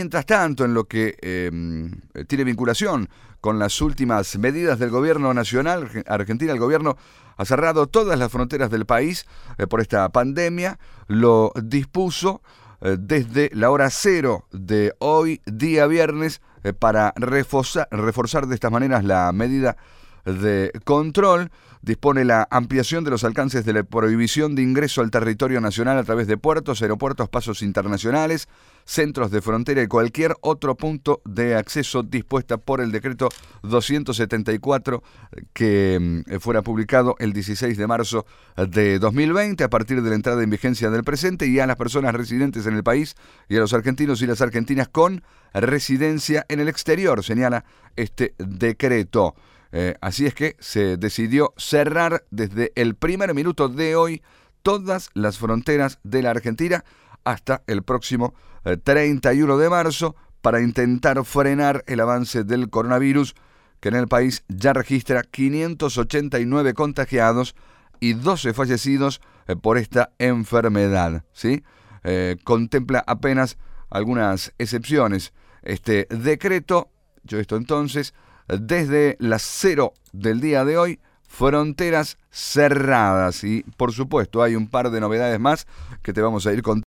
mientras tanto, en lo que tiene vinculación con las últimas medidas del gobierno nacional Argentina, el gobierno ha cerrado todas las fronteras del país por esta pandemia. Lo dispuso desde la hora cero de hoy, día viernes, para reforzar de estas maneras la medida de control. Dispone la ampliación de los alcances de la prohibición de ingreso al territorio nacional a través de puertos, aeropuertos, pasos internacionales, centros de frontera y cualquier otro punto de acceso dispuesta por el decreto 274 que fuera publicado el 16 de marzo de 2020 a partir de la entrada en vigencia del presente, y a las personas residentes en el país y a los argentinos y las argentinas con residencia en el exterior, señala este decreto. Así es que se decidió cerrar desde el primer minuto de hoy todas las fronteras de la Argentina hasta el próximo 31 de marzo para intentar frenar el avance del coronavirus, que en el país ya registra 589 contagiados y 12 fallecidos por esta enfermedad, ¿sí? Contempla apenas algunas excepciones este decreto. Yo esto entonces, desde las 0 del día de hoy, fronteras cerradas. Y por supuesto hay un par de novedades más que te vamos a ir contando.